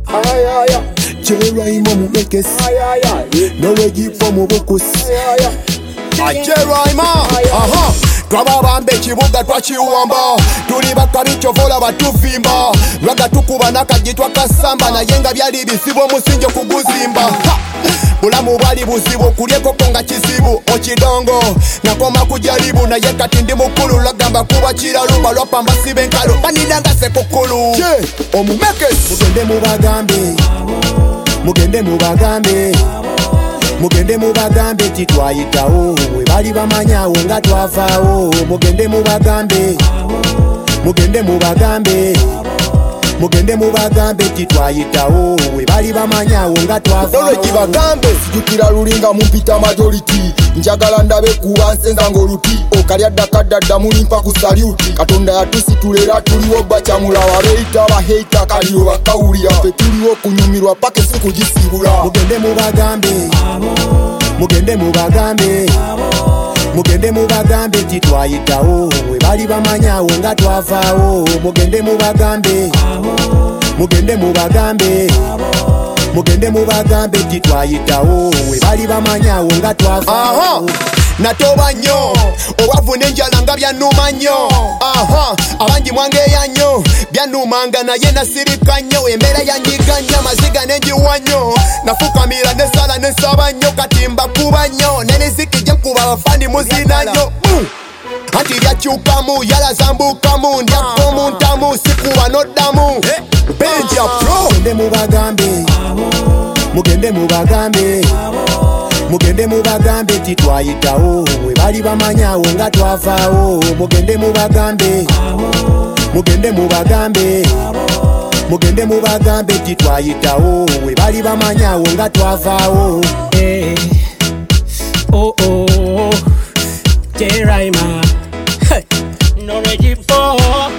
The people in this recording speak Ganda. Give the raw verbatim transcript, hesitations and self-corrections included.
Jeraima mumekesi Nowegipo mubukusi Jeraima aha Twaba bambe kibuga twakiwamba tuli bakabichovola batuvimba lwaga tukuba nakagitwa kasamba naye nga byali bisibo musinje kuguzimba bulamu bwali buzibu kulyeko konga kizibu okidongo nakoma kujaribu naye kati ndi mukulu lagamba kuba kiraluba lwapamba sibe nkalo banidanga sekukulu omumekesi mugende mubagambe mugende mubagambe mugende mubagambe titwayitawo we bali bamanyawo nga twavaawo mugende mubagambe mugende mubagambe mugende mubagambe titwayitawo we bali bamanyawo nga twavaawo kibagambe sijukira lulinga mumpita majority njagala ndabe kuba nsenza ngoluti okalya ddakadda mulimpa ku saluti katonda yatusitulera tuliwo bacamulawa beita baheita kaliyo bakawulira fe tuliwo kunyumirwa pake si kugisibula mugende mubagambe mugende mubagambe mugende mubagambe titwayitawo we bali bamanyawo nga twavaawo mugende mubagambe mugende mubagambe mugende mubagambe titwayitawo we bali bamanyawo nga twavaawo natoba nnyo obwavu n'enjala nga byannuma nnyo aha abangi mwangeeya nnyo byannumanga naye nasirika nnyo embeera yanyiga nnyo amaziga n'enjiwa nnyo nafukamira nesala nensaba nnyo kati mbakuba nnyo n'emiziki gye nkuba abafani muzina nnyo anti byakyukamu yalazambukamu ndyako muntamu sikuba noddamu benja pro mugende mubagambe mugende mubagambe mugende mubagambe titwayitawo we bali bamanyawo nga twavaawo mugende mubagambe mugende mubagambe mugende mubagambe titwayitawo we bali bamanyawo nga twavaawo hey. Oh oh Jeraima hey. Nowegipo